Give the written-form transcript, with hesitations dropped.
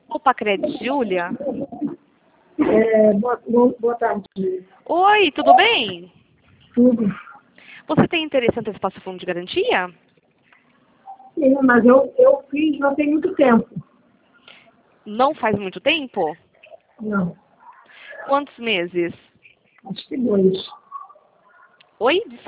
Opa, Credit, Júlia? Boa tarde. Oi, tudo bem? Tudo. Você tem interesse em antecipar seu fundo de garantia? Sim, mas eu fiz não tem muito tempo. Não faz muito tempo? Não, Quantos meses? acho que 2. Oi, desculpa.